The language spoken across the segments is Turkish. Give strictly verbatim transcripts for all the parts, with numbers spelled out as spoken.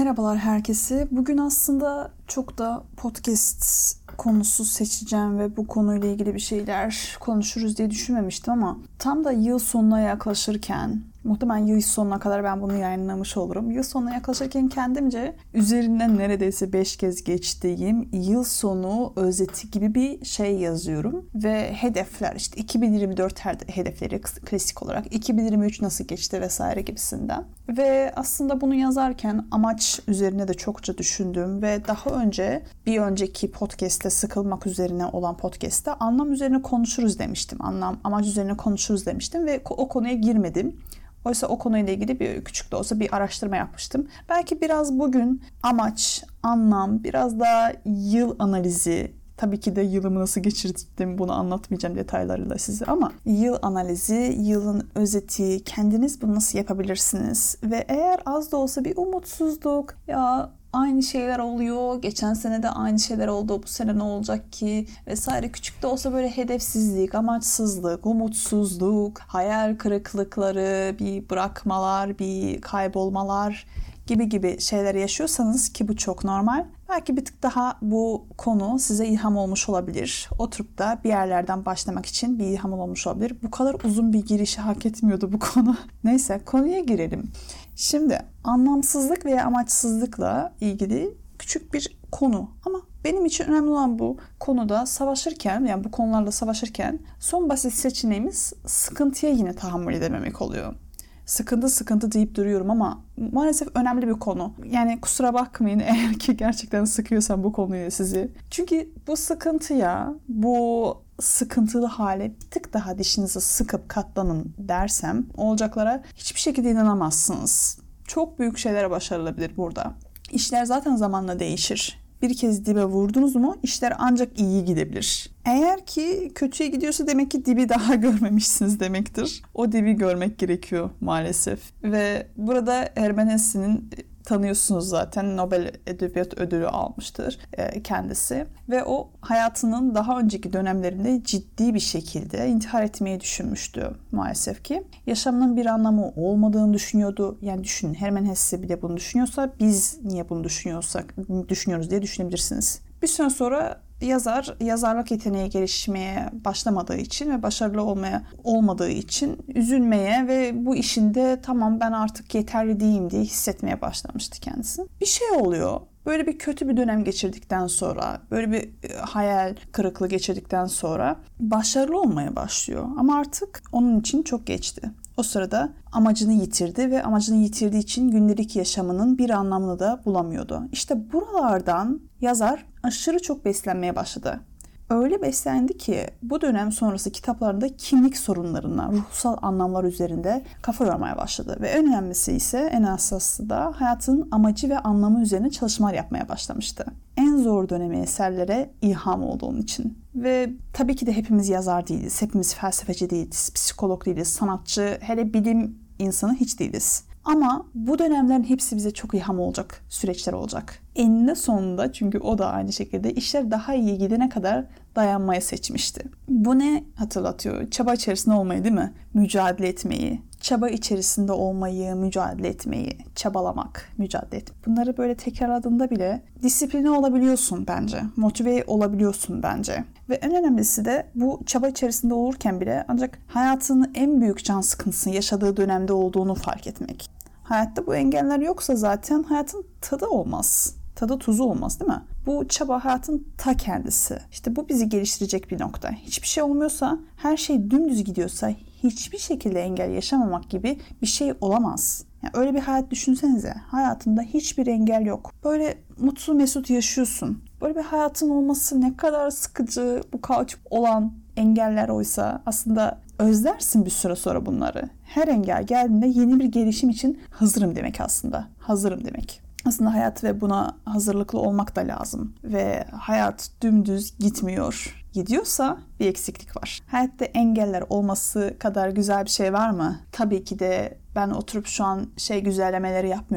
Merhabalar herkese. Bugün aslında çok da podcast konusu seçeceğim ve bu konuyla ilgili bir şeyler konuşuruz diye düşünmemiştim ama tam da yıl sonuna yaklaşırken, muhtemelen yıl sonuna kadar ben bunu yayınlamış olurum. Yıl sonuna yaklaşırken kendimce üzerinden neredeyse beş kez geçtiğim yıl sonu özeti gibi bir şey yazıyorum. Ve hedefler, işte iki bin yirmi dört hedefleri klasik olarak, iki bin yirmi üç nasıl geçti vesaire gibisinden. Ve aslında bunu yazarken amaç üzerine de çokça düşündüm ve daha önce bir önceki podcast'te sıkılmak üzerine olan podcast'te anlam üzerine konuşuruz demiştim. Anlam, amaç üzerine konuşuruz demiştim ve o konuya girmedim. Oysa o konuyla ilgili bir küçük de olsa bir araştırma yapmıştım. Belki biraz bugün amaç, anlam, biraz daha yıl analizi, tabii ki de yılımı nasıl geçirdim bunu anlatmayacağım detaylarıyla size ama yıl analizi, yılın özeti, kendiniz bunu nasıl yapabilirsiniz? Ve eğer az da olsa bir umutsuzluk, ya aynı şeyler oluyor, geçen sene de aynı şeyler oldu, bu sene ne olacak ki vesaire, küçük de olsa böyle hedefsizlik, amaçsızlık, umutsuzluk, hayal kırıklıkları, bir bırakmalar, bir kaybolmalar gibi gibi şeyler yaşıyorsanız, ki bu çok normal, belki bir tık daha bu konu size ilham olmuş olabilir. Oturup da bir yerlerden başlamak için bir ilham olmuş olabilir. Bu kadar uzun bir girişi hak etmiyordu bu konu. Neyse, konuya girelim. Şimdi anlamsızlık veya amaçsızlıkla ilgili küçük bir konu ama benim için önemli olan bu konuda savaşırken, yani bu konularla savaşırken son basit seçeneğimiz sıkıntıya yine tahammül edememek oluyor. Sıkıntı sıkıntı deyip duruyorum ama maalesef önemli bir konu. Yani kusura bakmayın eğer ki gerçekten sıkıyorsam bu konuyu sizi. Çünkü bu sıkıntıya, bu sıkıntılı hale bir tık daha dişinizi sıkıp katlanın dersem olacaklara hiçbir şekilde inanamazsınız. Çok büyük şeyler başarılabilir burada. İşler zaten zamanla değişir. Bir kez dibe vurdunuz mu işler ancak iyi gidebilir. Eğer ki kötüye gidiyorsa demek ki dibi daha görmemişsiniz demektir. O dibi görmek gerekiyor maalesef. Ve burada Hermann Hesse'nin, tanıyorsunuz zaten, Nobel Edebiyat Ödülü almıştır kendisi. Ve o hayatının daha önceki dönemlerinde ciddi bir şekilde intihar etmeyi düşünmüştü maalesef ki. Yaşamının bir anlamı olmadığını düşünüyordu. Yani düşünün, Hermann Hesse bile bunu düşünüyorsa biz niye bunu düşünüyorsak, düşünüyoruz diye düşünebilirsiniz. Bir süre sonra yazar, yazarlık yeteneği gelişmeye başlamadığı için ve başarılı olmaya olmadığı için üzülmeye ve bu işinde tamam ben artık yeterli değilim diye hissetmeye başlamıştı kendisi. Bir şey oluyor. Böyle bir kötü bir dönem geçirdikten sonra, böyle bir hayal kırıklığı geçirdikten sonra başarılı olmaya başlıyor. Ama artık onun için çok geçti. O sırada amacını yitirdi ve amacını yitirdiği için gündelik yaşamının bir anlamını da bulamıyordu. İşte buralardan yazar aşırı çok beslenmeye başladı. Öyle beslendi ki bu dönem sonrası kitaplarında kimlik sorunlarına, ruhsal anlamlar üzerinde kafa yormaya başladı. Ve en önemlisi ise, en esası da hayatın amacı ve anlamı üzerine çalışmalar yapmaya başlamıştı. En zor dönemi eserlere ilham olduğu için. Ve tabii ki de hepimiz yazar değiliz, hepimiz felsefeci değiliz, psikolog değiliz, sanatçı, hele bilim insanı hiç değiliz. Ama bu dönemlerin hepsi bize çok ilham olacak süreçler olacak. Eninde sonunda, çünkü o da aynı şekilde işler daha iyi gidene kadar dayanmayı seçmişti. Bu ne hatırlatıyor? Çaba içerisinde olmayı, değil mi? Mücadele etmeyi. Çaba içerisinde olmayı, mücadele etmeyi, çabalamak, mücadele etmek. Bunları böyle tekrarladığında bile disipline olabiliyorsun bence. Motive olabiliyorsun bence. Ve en önemlisi de bu çaba içerisinde olurken bile ancak hayatının en büyük can sıkıntısını yaşadığı dönemde olduğunu fark etmek. Hayatta bu engeller yoksa zaten hayatın tadı olmaz. Tadı tuzu olmaz, değil mi? Bu çaba hayatın ta kendisi. İşte bu bizi geliştirecek bir nokta. Hiçbir şey olmuyorsa, her şey dümdüz gidiyorsa hiçbir şekilde engel yaşamamak gibi bir şey olamaz. Yani öyle bir hayat düşünsenize. Hayatında hiçbir engel yok. Böyle mutlu mesut yaşıyorsun. Böyle bir hayatın olması ne kadar sıkıcı, bu kauçuk olan engeller oysa aslında özlersin bir süre sonra bunları. Her engel geldiğinde yeni bir gelişim için hazırım demek aslında. Hazırım demek. Aslında hayat ve buna hazırlıklı olmak da lazım. Ve hayat dümdüz gitmiyor. Gidiyorsa bir eksiklik var. Hayatta engeller olması kadar güzel bir şey var mı? Tabii ki de ben oturup şu an şey güzellemeleri yapmıyorum.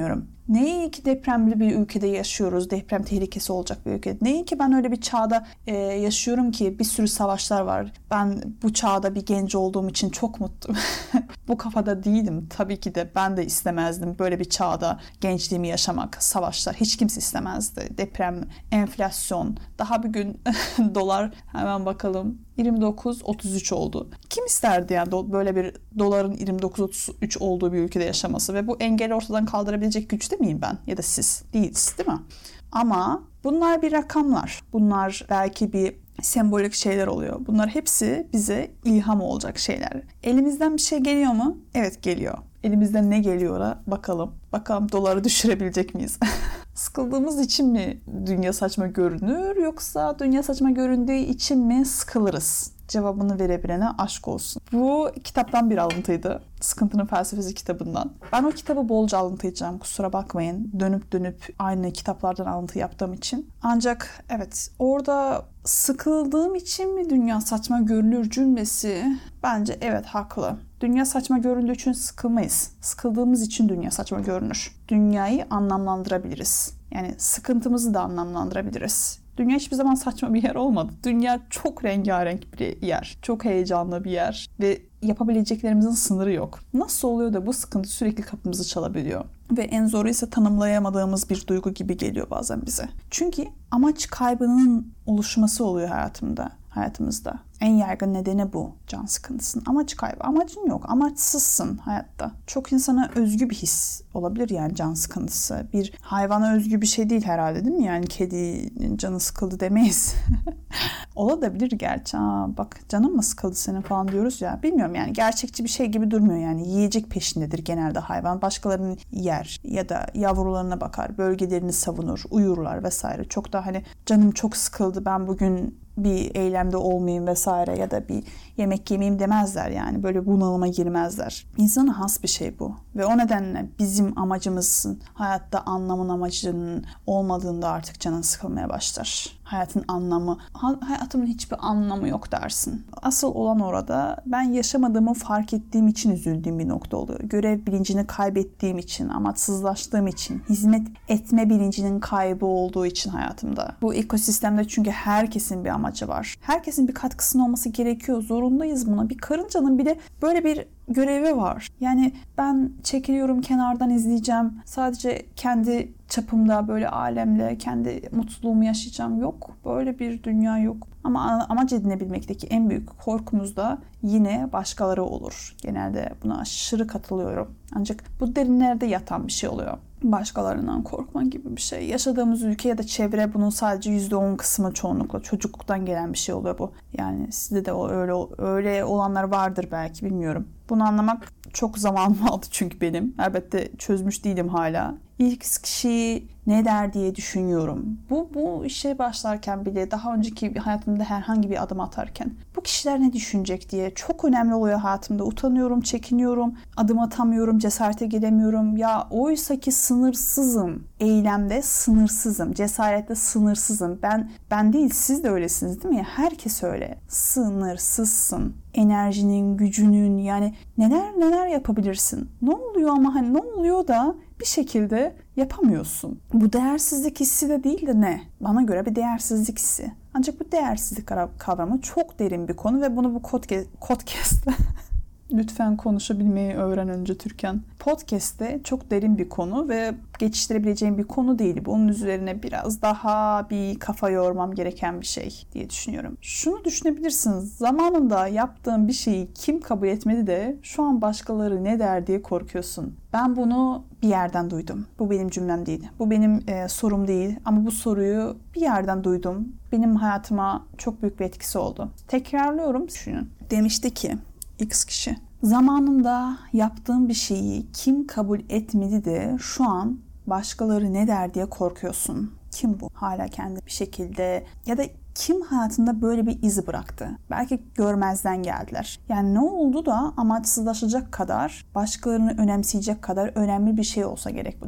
Ne iyi ki depremli bir ülkede yaşıyoruz. Deprem tehlikesi olacak bir ülkede. Ne iyi ki ben öyle bir çağda e, yaşıyorum ki bir sürü savaşlar var. Ben bu çağda bir genç olduğum için çok mutluyum. Bu kafada değilim. Tabii ki de ben de istemezdim böyle bir çağda gençliğimi yaşamak. Savaşlar hiç kimse istemezdi. Deprem, enflasyon. Daha bir gün dolar, hemen bakalım, yirmi dokuz otuz üç oldu. Kim isterdi yani do- böyle bir doların yirmi dokuz otuz üç olduğu bir ülkede yaşaması ve bu engeli ortadan kaldırabilecek güçte miyim ben ya da siz? Değiliz, değil mi? Ama bunlar bir rakamlar. Bunlar belki bir sembolik şeyler oluyor. Bunlar hepsi bize ilham olacak şeyler. Elimizden bir şey geliyor mu? Evet, geliyor. Elimizden ne geliyor'a bakalım. Bakalım doları düşürebilecek miyiz? Sıkıldığımız için mi dünya saçma görünür, yoksa dünya saçma göründüğü için mi sıkılırız? Cevabını verebilene aşk olsun. Bu kitaptan bir alıntıydı. Sıkıntının Felsefesi kitabından. Ben o kitabı bolca alıntıyacağım, kusura bakmayın. Dönüp dönüp aynı kitaplardan alıntı yaptığım için. Ancak evet, orada sıkıldığım için mi dünya saçma görünür cümlesi bence evet haklı. Dünya saçma göründüğü için sıkılmayız. Sıkıldığımız için dünya saçma görünür. Dünyayı anlamlandırabiliriz. Yani sıkıntımızı da anlamlandırabiliriz. Dünya hiçbir zaman saçma bir yer olmadı. Dünya çok rengarenk bir yer. Çok heyecanlı bir yer. Ve yapabileceklerimizin sınırı yok. Nasıl oluyor da bu sıkıntı sürekli kapımızı çalabiliyor? Ve en zoru ise tanımlayamadığımız bir duygu gibi geliyor bazen bize. Çünkü amaç kaybının oluşması oluyor hayatımda. hayatımızda. En yaygın nedeni bu can sıkıntısının. Amaç kaybı. Amacın yok. Amaçsızsın hayatta. Çok insana özgü bir his olabilir yani can sıkıntısı. Bir hayvana özgü bir şey değil herhalde, değil mi? Yani kedinin canı sıkıldı demeyiz. Olabilir gerçi. Aa, bak canın mı sıkıldı senin falan diyoruz ya. Bilmiyorum yani, gerçekçi bir şey gibi durmuyor yani. Yiyecek peşindedir genelde hayvan. Başkalarını yer ya da yavrularına bakar. Bölgelerini savunur. Uyurlar vesaire. Çok da hani canım çok sıkıldı, ben bugün bir eylemde olmayayım vesaire ya da bir yemek yemeyeyim demezler yani. Böyle bunalıma girmezler. İnsana has bir şey bu. Ve o nedenle bizim amacımızın, hayatta anlamın amacının olmadığında artık canın sıkılmaya başlar. Hayatın anlamı, hayatımın hiçbir anlamı yok dersin. Asıl olan orada ben yaşamadığımı fark ettiğim için üzüldüğüm bir nokta oluyor. Görev bilincini kaybettiğim için, amaçsızlaştığım için, hizmet etme bilincinin kaybı olduğu için hayatımda. Bu ekosistemde çünkü herkesin bir amacı var. Herkesin bir katkısının olması gerekiyor. Zorundayız buna. Bir karıncanın bile böyle bir görevi var. Yani ben çekiliyorum, kenardan izleyeceğim. Sadece kendi çapımda böyle alemle kendi mutluluğumu yaşayacağım. Yok. Böyle bir dünya yok. Ama amaç edinebilmekteki en büyük korkumuz da yine başkaları olur. Genelde buna aşırı katılıyorum. Ancak bu derinlerde yatan bir şey oluyor. Başkalarından korkma gibi bir şey. Yaşadığımız ülke ya da çevre bunun sadece yüzde on kısmı, çoğunlukla çocukluktan gelen bir şey oluyor bu. Yani sizde de öyle öyle olanlar vardır belki, bilmiyorum. Bunu anlamak çok zaman aldı çünkü benim. Elbette çözmüş değilim hala. İlk kişi ne der diye düşünüyorum. Bu bu işe başlarken bile, daha önceki hayatımda herhangi bir adım atarken bu kişiler ne düşünecek diye çok önemli oluyor hayatımda. Utanıyorum, çekiniyorum, adım atamıyorum, cesarete gelemiyorum. Ya oysa ki sınırsızım. Eylemde sınırsızım, cesarette sınırsızım. Ben ben değil, siz de öylesiniz değil mi? Herkes öyle. Sınırsızsın. Enerjinin, gücünün, yani neler neler yapabilirsin. Ne oluyor ama hani ne oluyor da bir şekilde yapamıyorsun. Bu değersizlik hissi de değil de ne? Bana göre bir değersizlik hissi. Ancak bu değersizlik kavramı çok derin bir konu ve bunu bu podcast'te lütfen konuşabilmeyi öğren önce Türkan. Podcast'te çok derin bir konu ve geçiştirebileceğim bir konu değil. Bunun üzerine biraz daha bir kafa yormam gereken bir şey diye düşünüyorum. Şunu düşünebilirsiniz. Zamanında yaptığın bir şeyi kim kabul etmedi de şu an başkaları ne der diye korkuyorsun. Ben bunu bir yerden duydum. Bu benim cümlem değil. Bu benim e, sorum değil. Ama bu soruyu bir yerden duydum. Benim hayatıma çok büyük bir etkisi oldu. Tekrarlıyorum. Düşünün. Demişti ki X kişi, zamanında yaptığın bir şeyi kim kabul etmedi de şu an başkaları ne der diye korkuyorsun. Kim bu? Hala kendi bir şekilde ya da kim hayatında böyle bir izi bıraktı? Belki görmezden geldiler. Yani ne oldu da amaçsızlaşacak kadar, başkalarını önemseyecek kadar önemli bir şey olsa gerek bu, değil mi?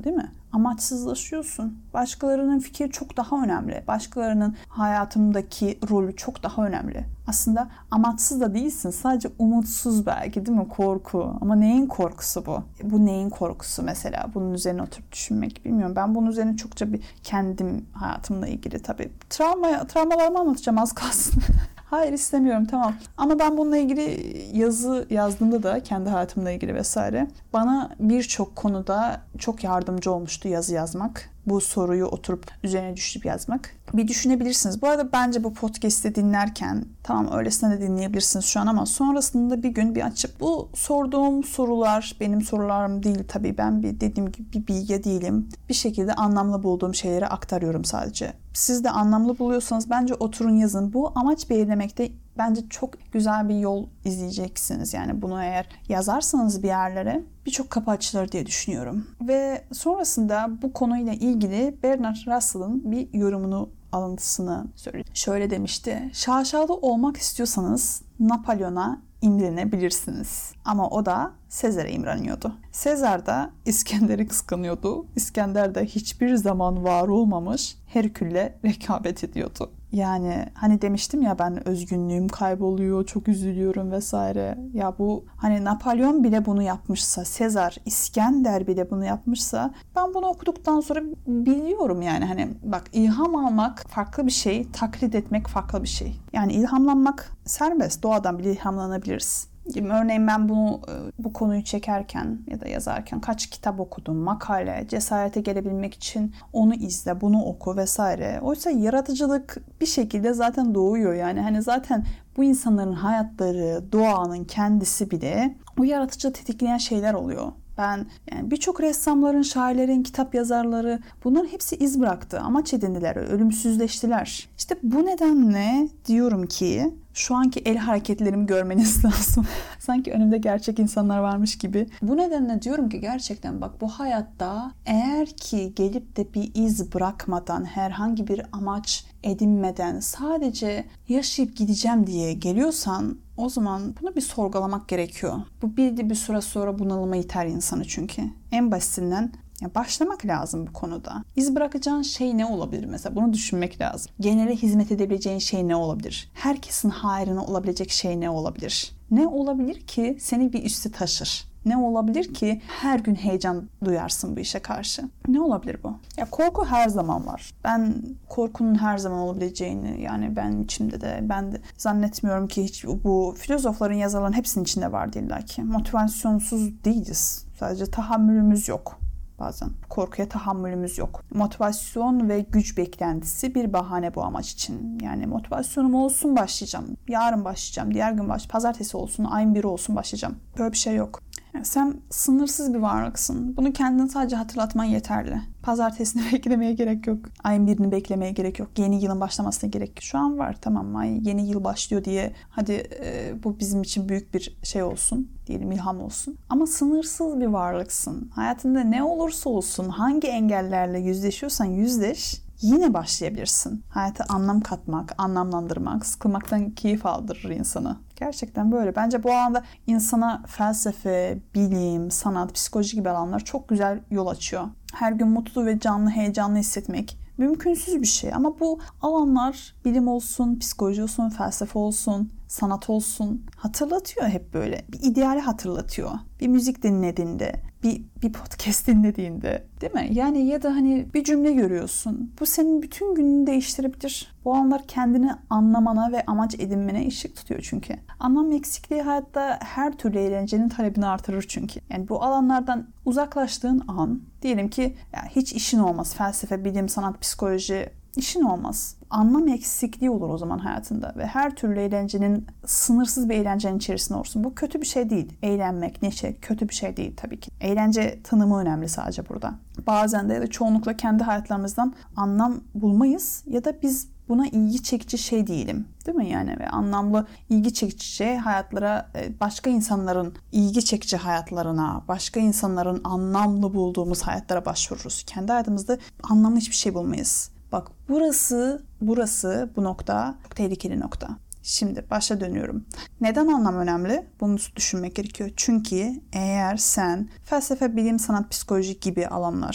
amaçsızlaşıyorsun. Başkalarının fikri çok daha önemli. Başkalarının hayatımdaki rolü çok daha önemli. Aslında amaçsız da değilsin. Sadece umutsuz belki, değil mi? Korku. Ama neyin korkusu bu? Bu neyin korkusu mesela? Bunun üzerine oturup düşünmek bilmiyorum. Ben bunun üzerine çokça bir kendim hayatımla ilgili tabii. Travma, travmalarımı anlatacağım az kalsın. Hayır istemiyorum tamam. Ama ben bununla ilgili yazı yazdığımda da kendi hayatımla ilgili vesaire bana birçok konuda çok yardımcı olmuştu yazı yazmak. Bu soruyu oturup üzerine düşüp yazmak. Bir düşünebilirsiniz. Bu arada bence bu podcast'i dinlerken tamam öylesine de dinleyebilirsiniz şu an ama sonrasında bir gün bir açıp bu sorduğum sorular benim sorularım değil tabii. Ben bir dediğim gibi bir bilge değilim. Bir şekilde anlamlı bulduğum şeyleri aktarıyorum sadece. Siz de anlamlı buluyorsanız bence oturun yazın. Bu amaç belirlemekte bence çok güzel bir yol izleyeceksiniz. Yani bunu eğer yazarsanız bir yerlere birçok kapı açılır diye düşünüyorum. Ve sonrasında bu konuyla ilgili Bernard Russell'ın bir yorumunu alıntısını söyledi. Şöyle demişti. Şaşalı olmak istiyorsanız Napolyon'a imrenebilirsiniz. Ama o da Sezar'a imreniyordu. Sezar da İskender'i kıskanıyordu. İskender de hiçbir zaman var olmamış Herkül'le rekabet ediyordu. Yani hani demiştim ya ben özgünlüğüm kayboluyor, çok üzülüyorum vesaire. Ya bu hani Napolyon bile bunu yapmışsa, Sezar, İskender bile bunu yapmışsa ben bunu okuduktan sonra biliyorum yani hani bak ilham almak farklı bir şey, taklit etmek farklı bir şey. Yani ilhamlanmak serbest, doğadan bile ilhamlanabiliriz. Örneğin ben bunu bu konuyu çekerken ya da yazarken kaç kitap okudum, makale, cesarete gelebilmek için onu izle, bunu oku vesaire. Oysa yaratıcılık bir şekilde zaten doğuyor yani hani zaten bu insanların hayatları, doğanın kendisi bile o yaratıcılığı tetikleyen şeyler oluyor. Ben yani birçok ressamların, şairlerin, kitap yazarları bunların hepsi iz bıraktı. Amaç edindiler, ölümsüzleştiler. İşte bu nedenle diyorum ki şu anki el hareketlerimi görmeniz lazım. Sanki önümde gerçek insanlar varmış gibi. Bu nedenle diyorum ki gerçekten bak bu hayatta eğer ki gelip de bir iz bırakmadan, herhangi bir amaç edinmeden sadece yaşayıp gideceğim diye geliyorsan o zaman bunu bir sorgulamak gerekiyor. Bu bir bir süre sonra bunalıma iter insanı çünkü. En basitinden ya başlamak lazım bu konuda. İz bırakacağın şey ne olabilir mesela? Bunu düşünmek lazım. Genele hizmet edebileceğin şey ne olabilir? Herkesin hayrına olabilecek şey ne olabilir? Ne olabilir ki seni bir üste taşır? Ne olabilir ki her gün heyecan duyarsın bu işe karşı? Ne olabilir bu? Ya korku her zaman var. Ben korkunun her zaman olabileceğini yani benim içimde de ben de zannetmiyorum ki hiç bu filozofların yazarların hepsinin içinde vardı illa ki. Motivasyonsuz değiliz. Sadece tahammülümüz yok. Bazen korkuya tahammülümüz yok. Motivasyon ve güç beklentisi bir bahane bu amaç için. Yani motivasyonum olsun başlayacağım. Yarın başlayacağım. Diğer gün baş, pazartesi olsun, ayın biri olsun başlayacağım. Böyle bir şey yok. Yani sen sınırsız bir varlıksın. Bunu kendine sadece hatırlatman yeterli. Pazartesini beklemeye gerek yok. Ayın birini beklemeye gerek yok. Yeni yılın başlamasına gerek yok. Şu an var tamam ay yeni yıl başlıyor diye hadi e, bu bizim için büyük bir şey olsun. Diyelim ilham olsun. Ama sınırsız bir varlıksın. Hayatında ne olursa olsun hangi engellerle yüzleşiyorsan yüzleş. Yine başlayabilirsin. Hayata anlam katmak, anlamlandırmak, sıkılmaktan keyif aldırır insanı. Gerçekten böyle. Bence bu alanda insana felsefe, bilim, sanat, psikoloji gibi alanlar çok güzel yol açıyor. Her gün mutlu ve canlı, heyecanlı hissetmek mümkünsüz bir şey. Ama bu alanlar bilim olsun, psikoloji olsun, felsefe olsun, sanat olsun hatırlatıyor hep böyle. Bir ideali hatırlatıyor. Bir müzik dinlediğinde, bir, bir podcast dinlediğinde değil mi? Yani ya da hani bir cümle görüyorsun. Bu senin bütün gününü değiştirebilir. Bu alanlar kendini anlamana ve amaç edinmene ışık tutuyor çünkü. Anlam eksikliği hayatta her türlü eğlencenin talebini artırır çünkü. Yani bu alanlardan uzaklaştığın an diyelim ki ya hiç işin olmaz. Felsefe, bilim, sanat, psikoloji işin olmaz. Anlam eksikliği olur o zaman hayatında ve her türlü eğlencenin sınırsız bir eğlencenin içerisinde olursun. Bu kötü bir şey değil. Eğlenmek, neşe kötü bir şey değil tabii ki. Eğlence tanımı önemli sadece burada. Bazen de ya da çoğunlukla kendi hayatlarımızdan anlam bulmayız ya da biz buna ilgi çekici şey diyelim. Değil mi yani? Ve anlamlı ilgi çekici şey hayatlara, başka insanların ilgi çekici hayatlarına, başka insanların anlamlı bulduğumuz hayatlara başvururuz. Kendi hayatımızda anlamlı hiçbir şey bulmayız. Bak burası, burası bu nokta çok tehlikeli nokta. Şimdi başa dönüyorum. Neden anlam önemli? Bunu düşünmek gerekiyor. Çünkü eğer sen felsefe, bilim, sanat, psikoloji gibi alanlar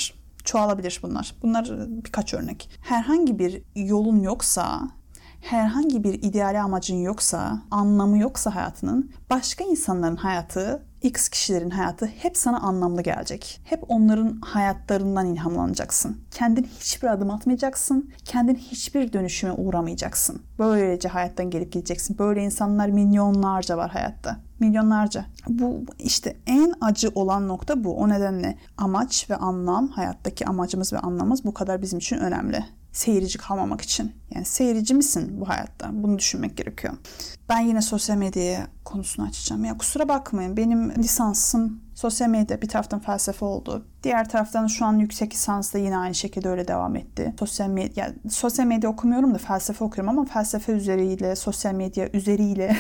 Çoğalabilir bunlar. Bunlar birkaç örnek. Herhangi bir yolun yoksa, herhangi bir ideali amacın yoksa, anlamı yoksa hayatının, başka insanların hayatı, X kişilerin hayatı hep sana anlamlı gelecek. Hep onların hayatlarından ilhamlanacaksın. Kendin hiçbir adım atmayacaksın. Kendin hiçbir dönüşüme uğramayacaksın. Böylece hayattan gelip gideceksin. Böyle insanlar milyonlarca var hayatta. Milyonlarca. Bu işte en acı olan nokta bu. O nedenle amaç ve anlam, hayattaki amacımız ve anlamımız bu kadar bizim için önemli. Seyirci kalmamak için. Yani seyirci misin bu hayatta? Bunu düşünmek gerekiyor. Ben yine sosyal medya konusunu açacağım. Ya kusura bakmayın, benim lisansım sosyal medya, bir taraftan felsefe oldu. Diğer taraftan şu an yüksek lisans da yine aynı şekilde öyle devam etti. Sosyal medya, yani sosyal medya okumuyorum da felsefe okuyorum ama felsefe üzeriyle, sosyal medya üzeriyle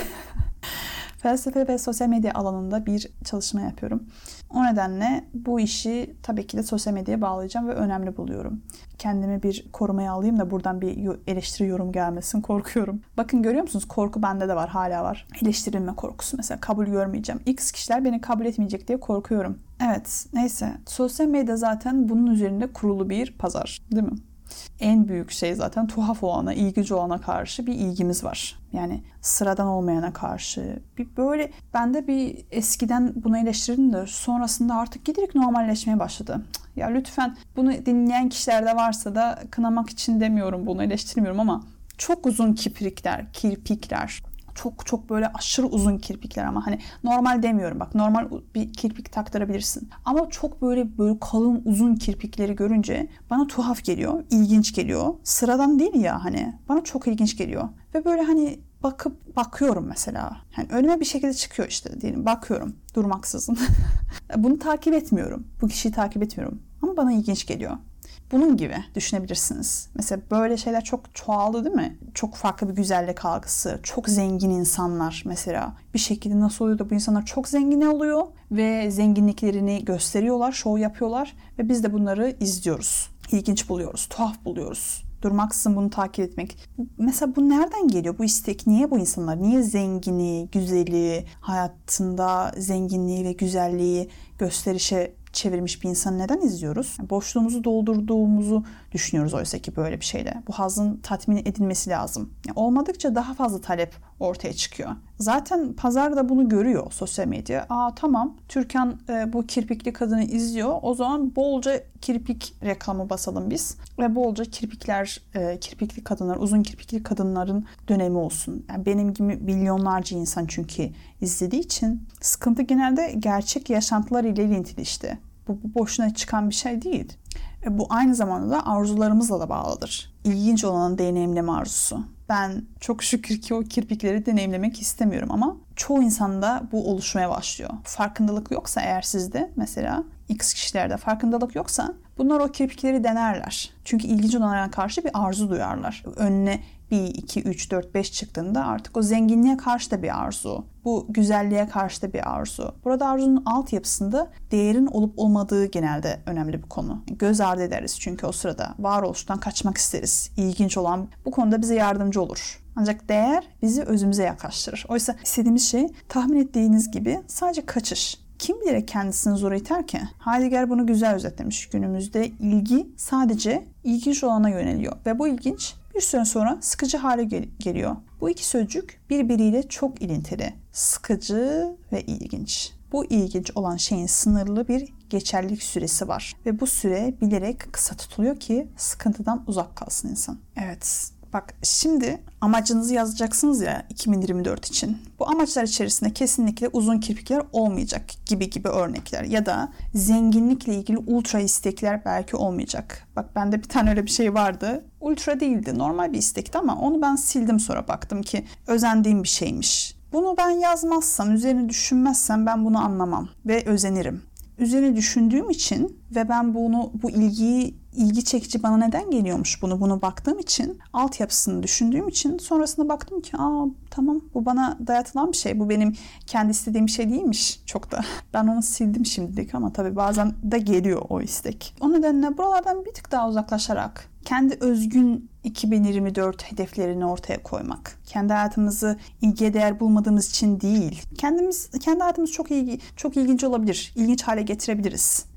felsefe ve sosyal medya alanında bir çalışma yapıyorum. O nedenle bu işi tabii ki de sosyal medyaya bağlayacağım ve önemli buluyorum. Kendimi bir korumaya alayım da buradan bir eleştiri, yorum gelmesin, korkuyorum. Bakın, görüyor musunuz? Korku bende de var, hala var. Eleştirilme korkusu mesela, kabul görmeyeceğim. X kişiler beni kabul etmeyecek diye korkuyorum. Evet, neyse. Sosyal medya zaten bunun üzerinde kurulu bir pazar, değil mi? En büyük şey zaten tuhaf olana, ilginç olana karşı bir ilgimiz var. Yani sıradan olmayana karşı. Bir böyle, ben de bir eskiden bunu eleştirdim de sonrasında artık giderek normalleşmeye başladı. Ya lütfen, bunu dinleyen kişiler de varsa da kınamak için demiyorum, bunu eleştirmiyorum ama çok uzun kirpikler, kirpikler. Çok çok böyle aşırı uzun kirpikler, ama hani normal demiyorum, bak normal bir kirpik taktırabilirsin. Ama çok böyle böyle kalın uzun kirpikleri görünce bana tuhaf geliyor, ilginç geliyor. Sıradan değil ya, hani bana çok ilginç geliyor. Ve böyle hani bakıp bakıyorum mesela. Hani önüme bir şekilde çıkıyor işte diyelim, bakıyorum durmaksızın. Bunu takip etmiyorum. Bu kişiyi takip etmiyorum. Ama bana ilginç geliyor. Bunun gibi düşünebilirsiniz. Mesela böyle şeyler çok çoğaldı, değil mi? Çok farklı bir güzellik algısı, çok zengin insanlar mesela. Bir şekilde nasıl oluyor da bu insanlar çok zengin oluyor ve zenginliklerini gösteriyorlar, şov yapıyorlar ve biz de bunları izliyoruz. İlginç buluyoruz, tuhaf buluyoruz. Durmaksızın bunu takip etmek. Mesela bu nereden geliyor? Bu istek niye bu insanlar? Niye zengini, güzeli, hayatında zenginliği ve güzelliği gösterişe çevirmiş bir insanı neden izliyoruz? Boşluğumuzu doldurduğumuzu düşünüyoruz oysa ki böyle bir şeyle. Bu hazın tatmin edilmesi lazım. Yani olmadıkça daha fazla talep ortaya çıkıyor. Zaten pazar da bunu görüyor, sosyal medya. Aa tamam, Türkan e, bu kirpikli kadını izliyor. O zaman bolca kirpik reklamı basalım biz. Ve bolca kirpikler, e, kirpikli kadınlar, uzun kirpikli kadınların dönemi olsun. Yani benim gibi milyonlarca insan çünkü izlediği için sıkıntı genelde gerçek yaşantılar ile ilintili işte. Bu, bu boşuna çıkan bir şey değil. E, bu aynı zamanda da arzularımızla da bağlıdır. İlginç olanın deneyimleme arzusu. Ben çok şükür ki o kirpikleri deneyimlemek istemiyorum ama çoğu insanda bu oluşmaya başlıyor. Farkındalık yoksa eğer sizde, mesela X kişilerde farkındalık yoksa bunlar o kirpikleri denerler. Çünkü ilginç olanlara karşı bir arzu duyarlar. Önüne bir, iki, üç, dört, beş çıktığında artık o zenginliğe karşı da bir arzu. Bu güzelliğe karşı da bir arzu. Burada arzunun altyapısında değerin olup olmadığı genelde önemli bir konu. Göz ardı ederiz çünkü o sırada. Varoluştan kaçmak isteriz. İlginç olan bu konuda bize yardımcı olur. Ancak değer bizi özümüze yaklaştırır. Oysa istediğimiz şey tahmin ettiğiniz gibi sadece kaçış. Kim bilerek kendisini zor iter ki? Heidegger bunu güzel özetlemiş. Günümüzde ilgi sadece ilginç olana yöneliyor. Ve bu ilginç bir süre sonra sıkıcı hale gel- geliyor. Bu iki sözcük birbiriyle çok ilintili. Sıkıcı ve ilginç. Bu ilginç olan şeyin sınırlı bir geçerlilik süresi var. Ve bu süre bilerek kısa tutuluyor ki sıkıntıdan uzak kalsın insan. Evet. Bak şimdi amacınızı yazacaksınız ya iki bin yirmi dört için. Bu amaçlar içerisinde kesinlikle uzun kirpikler olmayacak gibi gibi örnekler. Ya da zenginlikle ilgili ultra istekler belki olmayacak. Bak bende bir tane öyle bir şey vardı. Ultra değildi, normal bir istekti ama onu ben sildim, sonra baktım ki özendiğim bir şeymiş. Bunu ben yazmazsam, üzerine düşünmezsem ben bunu anlamam ve özenirim. Üzerine düşündüğüm için ve ben bunu, bu ilgiyi, ilgi çekici bana neden geliyormuş bunu bunu baktığım için, altyapısını düşündüğüm için sonrasında baktım ki aa tamam, bu bana dayatılan bir şey. Bu benim kendi istediğim bir şey değilmiş çok da. Ben onu sildim şimdilik ama tabii bazen de geliyor o istek. O nedenle buralardan bir tık daha uzaklaşarak kendi özgün iki bin yirmi dört hedeflerini ortaya koymak. Kendi hayatımızı ilgiye değer bulmadığımız için değil. Kendimiz, kendi hayatımız çok ilgi, çok ilginç olabilir. İlginç hale getirebiliriz.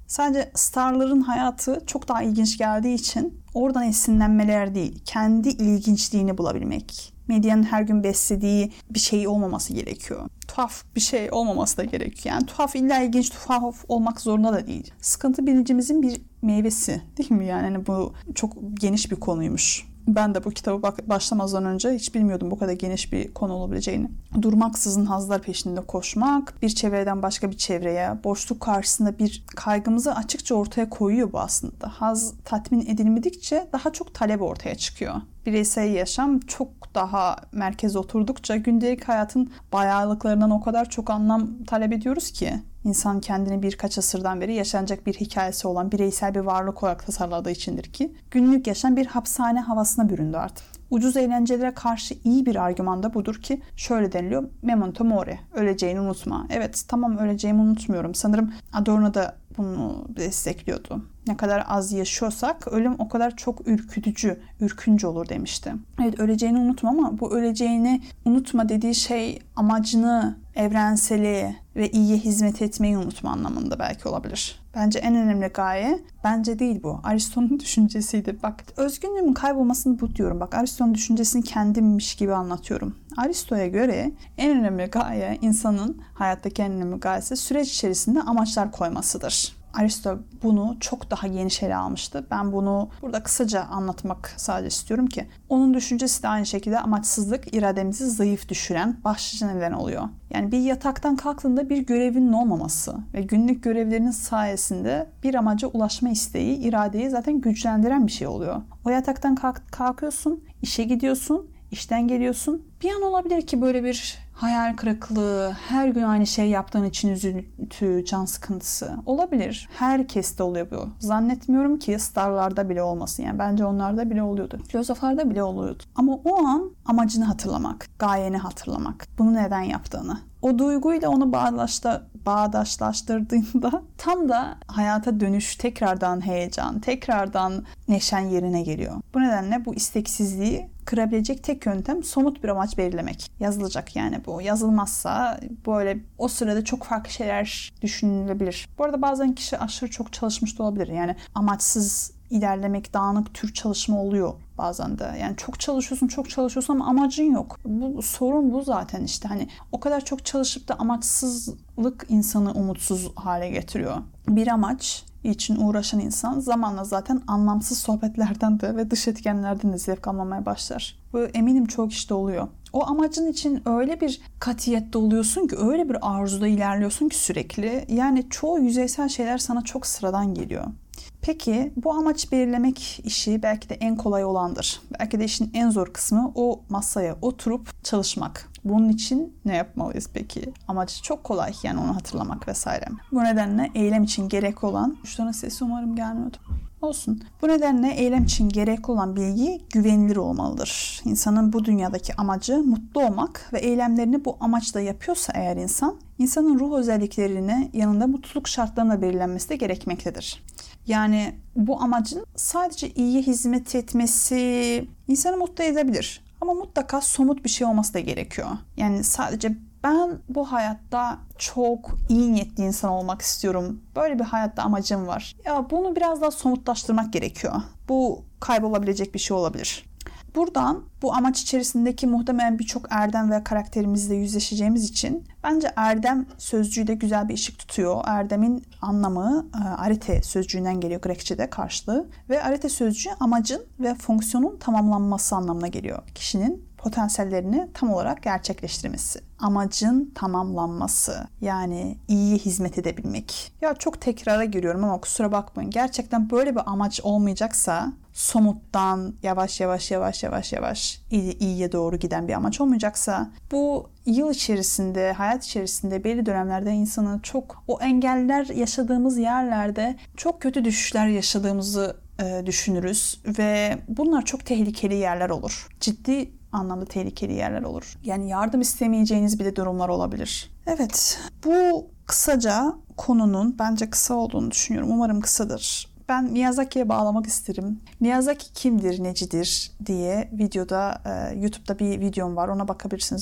Sadece starların hayatı çok daha ilginç geldiği için oradan esinlenmeler değil, kendi ilginçliğini bulabilmek. Medyanın her gün beslediği bir şey olmaması gerekiyor. Tuhaf bir şey olmaması da gerekiyor. Yani tuhaf illa ilginç, tuhaf olmak zorunda da değil. Sıkıntı bilincimizin bir meyvesi değil mi? Yani hani bu çok geniş bir konuymuş. Ben de bu kitabı bak- başlamadan önce hiç bilmiyordum bu kadar geniş bir konu olabileceğini. Durmaksızın hazlar peşinde koşmak, bir çevreden başka bir çevreye, boşluk karşısında bir kaygımızı açıkça ortaya koyuyor bu aslında. Haz tatmin edilmedikçe daha çok talep ortaya çıkıyor. Bireysel yaşam çok daha merkeze oturdukça gündelik hayatın bayağılıklarından o kadar çok anlam talep ediyoruz ki. İnsan kendini birkaç asırdan beri yaşanacak bir hikayesi olan bireysel bir varlık olarak tasarladığı içindir ki günlük yaşam bir hapishane havasına büründü artık. Ucuz eğlencelere karşı iyi bir argüman da budur ki şöyle deniliyor: memento mori, öleceğini unutma. Evet, tamam, öleceğimi unutmuyorum. Sanırım Adorno da bunu destekliyordu. Ne kadar az yaşıyorsak ölüm o kadar çok ürkütücü, ürkünç olur demişti. Evet, öleceğini unutma ama bu öleceğini unutma dediği şey amacını, evrenseli ve iyiye hizmet etmeyi unutma anlamında belki olabilir. Bence en önemli gaye, bence değil bu. Aristo'nun düşüncesiydi. Bak, özgünlüğümün kaybolmasını bu diyorum. Bak, Aristo'nun düşüncesini kendimmiş gibi anlatıyorum. Aristo'ya göre en önemli gaye, insanın hayattaki en önemli gayesi süreç içerisinde amaçlar koymasıdır. Aristo bunu çok daha geniş ele almıştı. Ben bunu burada kısaca anlatmak sadece istiyorum ki onun düşüncesi de aynı şekilde amaçsızlık irademizi zayıf düşüren başlıca neden oluyor. Yani bir yataktan kalktığında bir görevinin olmaması ve günlük görevlerinin sayesinde bir amaca ulaşma isteği iradeyi zaten güçlendiren bir şey oluyor. O yataktan kalk- kalkıyorsun, işe gidiyorsun, işten geliyorsun. Bir an olabilir ki böyle bir hayal kırıklığı, her gün aynı şey yaptığın için üzüntü, can sıkıntısı olabilir. Herkeste oluyor bu. Zannetmiyorum ki starlarda bile olmasın. Yani bence onlarda bile oluyordu. Filozoflarda bile oluyordu. Ama o an amacını hatırlamak, gayeni hatırlamak, bunu neden yaptığını. O duyguyla onu bağdaşla, bağdaşlaştırdığında tam da hayata dönüş, tekrardan heyecan, tekrardan neşen yerine geliyor. Bu nedenle bu isteksizliği kırabilecek tek yöntem somut bir amaç belirlemek. Yazılacak yani bu. Yazılmazsa böyle o sırada çok farklı şeyler düşünülebilir. Bu arada bazen kişi aşırı çok çalışmış da olabilir. Yani amaçsız ilerlemek, dağınık tür çalışma oluyor bazen de. Yani çok çalışıyorsun, çok çalışıyorsun ama amacın yok. Bu sorun bu zaten işte. Hani o kadar çok çalışıp da amaçsızlık insanı umutsuz hale getiriyor. Bir amaç için uğraşan insan zamanla zaten anlamsız sohbetlerden de ve dış etkenlerden de zevk almamaya başlar. Bu eminim çok işte oluyor. O amacın için öyle bir katiyette oluyorsun ki, öyle bir arzuda ilerliyorsun ki sürekli. Yani çoğu yüzeysel şeyler sana çok sıradan geliyor. Peki bu amaç belirlemek işi belki de en kolay olandır. Belki de işin en zor kısmı o masaya oturup çalışmak. Bunun için ne yapmalıyız peki? Amaç çok kolay, yani onu hatırlamak vesaire. Bu nedenle eylem için gerekli olan... Şuradan sesi umarım gelmiyordu. Olsun. Bu nedenle eylem için gerekli olan bilgi güvenilir olmalıdır. İnsanın bu dünyadaki amacı mutlu olmak ve eylemlerini bu amaçla yapıyorsa eğer insan, insanın ruh özelliklerini yanında mutluluk şartlarına belirlenmesi de gerekmektedir. Yani bu amacın sadece iyiye hizmet etmesi insanı mutlu edebilir. Ama mutlaka somut bir şey olması da gerekiyor. Yani sadece ben bu hayatta çok iyi niyetli insan olmak istiyorum, böyle bir hayatta amacım var. Ya bunu biraz daha somutlaştırmak gerekiyor. Bu kaybolabilecek bir şey olabilir. Buradan bu amaç içerisindeki muhtemelen birçok erdem ve karakterimizle yüzleşeceğimiz için bence erdem sözcüğü de güzel bir ışık tutuyor. Erdem'in anlamı arete sözcüğünden geliyor Grekçe'de karşılığı ve arete sözcüğü amacın ve fonksiyonun tamamlanması anlamına geliyor. Kişinin potansiyellerini tam olarak gerçekleştirmesi. Amacın tamamlanması, yani iyiye hizmet edebilmek. Ya çok tekrara giriyorum ama kusura bakmayın. Gerçekten böyle bir amaç olmayacaksa, somuttan yavaş yavaş yavaş yavaş yavaş iyiye doğru giden bir amaç olmayacaksa, bu yıl içerisinde, hayat içerisinde belli dönemlerde insanı çok, o engeller yaşadığımız yerlerde çok kötü düşüşler yaşadığımızı e, düşünürüz ve bunlar çok tehlikeli yerler olur. Ciddi anlamda tehlikeli yerler olur. Yani yardım istemeyeceğiniz bir de durumlar olabilir. Evet, bu kısaca konunun bence kısa olduğunu düşünüyorum. Umarım kısadır. Ben Miyazaki'ye bağlamak isterim. Miyazaki kimdir, necidir diye videoda, e, YouTube'da bir videom var. Ona bakabilirsiniz.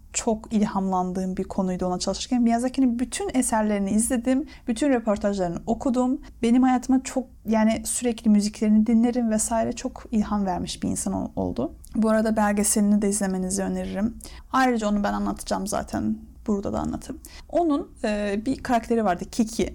çok ilhamlandığım bir konuydu ona çalışırken. Miyazaki'nin bütün eserlerini izledim. Bütün röportajlarını okudum. Benim hayatıma çok, yani sürekli müziklerini dinlerim vesaire, çok ilham vermiş bir insan oldu. Bu arada belgeselini de izlemenizi öneririm. Ayrıca onu ben anlatacağım zaten. Burada da anlatayım. Onun e, bir karakteri vardı, Kiki.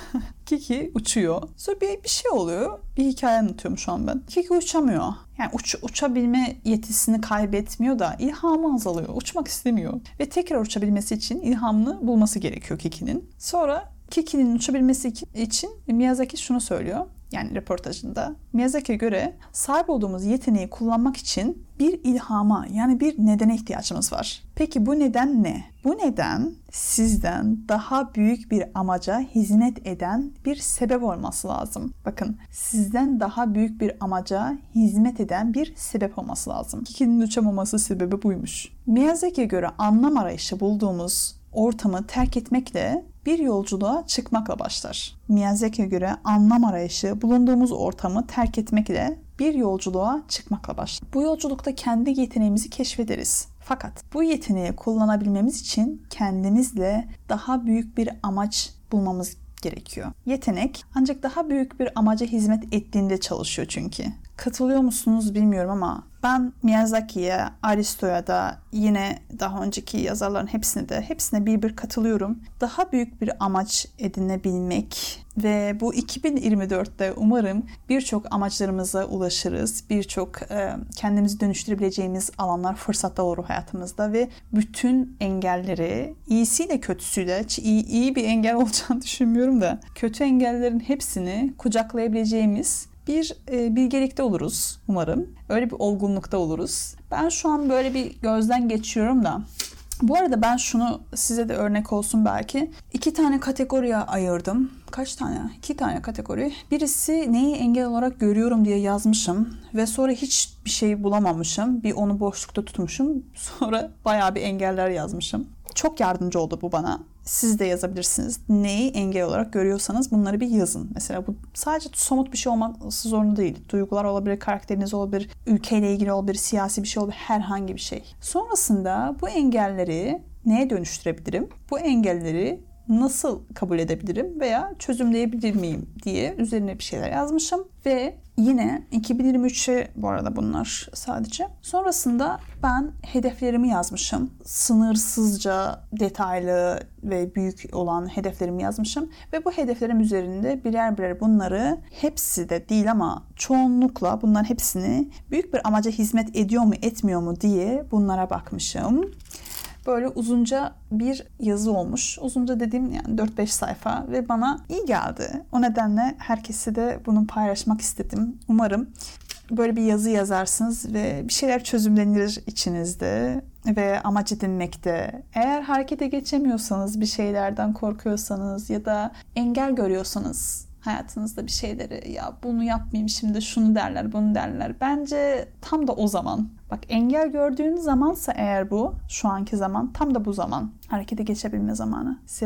Kiki uçuyor. Sonra bir, bir şey oluyor. Bir hikaye anlatıyorum şu an ben. Kiki uçamıyor. Yani uç, uçabilme yetisini kaybetmiyor da ilhamı azalıyor. Uçmak istemiyor. Ve tekrar uçabilmesi için ilhamını bulması gerekiyor Kiki'nin. Sonra Kiki'nin uçabilmesi için Miyazaki şunu söylüyor. Yani röportajında. Miyazaki'ye göre sahip olduğumuz yeteneği kullanmak için bir ilhama, yani bir nedene ihtiyacımız var. Peki bu neden ne? Bu neden sizden daha büyük bir amaca hizmet eden bir sebep olması lazım. Bakın, sizden daha büyük bir amaca hizmet eden bir sebep olması lazım. Kiki'nin uçamaması sebebi buymuş. Miyazaki'ye göre anlam arayışı bulduğumuz ortamı terk etmekle bir yolculuğa çıkmakla başlar. Miyazaki'ye göre anlam arayışı bulunduğumuz ortamı terk etmekle bir yolculuğa çıkmakla başlar. Bu yolculukta kendi yeteneğimizi keşfederiz. Fakat bu yeteneği kullanabilmemiz için kendimizle daha büyük bir amaç bulmamız gerekiyor. Yetenek ancak daha büyük bir amaca hizmet ettiğinde çalışıyor çünkü. Katılıyor musunuz bilmiyorum ama ben Miyazaki'ye, Aristo'ya da yine daha önceki yazarların hepsine de hepsine bir bir katılıyorum. Daha büyük bir amaç edinebilmek ve bu iki bin yirmi dörtte umarım birçok amaçlarımıza ulaşırız. Birçok e, kendimizi dönüştürebileceğimiz alanlar, fırsatlar olur hayatımızda ve bütün engelleri, iyisiyle kötüsüyle, iyi, iyi bir engel olacağını düşünmüyorum da, kötü engellerin hepsini kucaklayabileceğimiz bir e, bilgelikte oluruz umarım. Öyle bir olgunlukta oluruz. Ben şu an böyle bir gözden geçiyorum da. Bu arada ben şunu size de örnek olsun belki. İki tane kategoriye ayırdım. Kaç tane? İki tane kategori. Birisi neyi engel olarak görüyorum diye yazmışım. Ve sonra hiçbir şey bulamamışım. Bir onu boşlukta tutmuşum. Sonra bayağı bir engeller yazmışım. Çok yardımcı oldu bu bana. Siz de yazabilirsiniz. Neyi engel olarak görüyorsanız bunları bir yazın. Mesela bu sadece somut bir şey olması zorunda değil. Duygular olabilir, karakteriniz olabilir, ülkeyle ilgili olabilir, siyasi bir şey olabilir, herhangi bir şey. Sonrasında bu engelleri neye dönüştürebilirim? Bu engelleri nasıl kabul edebilirim veya çözümleyebilir miyim diye üzerine bir şeyler yazmışım. Ve yine iki bin yirmi üçe bu arada bunlar sadece. Sonrasında ben hedeflerimi yazmışım. Sınırsızca detaylı ve büyük olan hedeflerimi yazmışım. Ve bu hedeflerim üzerinde birer birer bunları, hepsi de değil ama çoğunlukla bunların hepsini büyük bir amaca hizmet ediyor mu etmiyor mu diye bunlara bakmışım. Böyle uzunca bir yazı olmuş. Uzunca dediğim yani dört beş sayfa ve bana iyi geldi. O nedenle herkese de bunu paylaşmak istedim. Umarım böyle bir yazı yazarsınız ve bir şeyler çözümlenir içinizde ve amaç edinmekte. Eğer harekete geçemiyorsanız, bir şeylerden korkuyorsanız ya da engel görüyorsanız hayatınızda bir şeyleri, ya bunu yapmayayım şimdi, şunu derler, bunu derler. Bence tam da o zaman. Bak, engel gördüğünüz zamansa eğer bu, şu anki zaman, tam da bu zaman. Harekete geçebilme zamanı.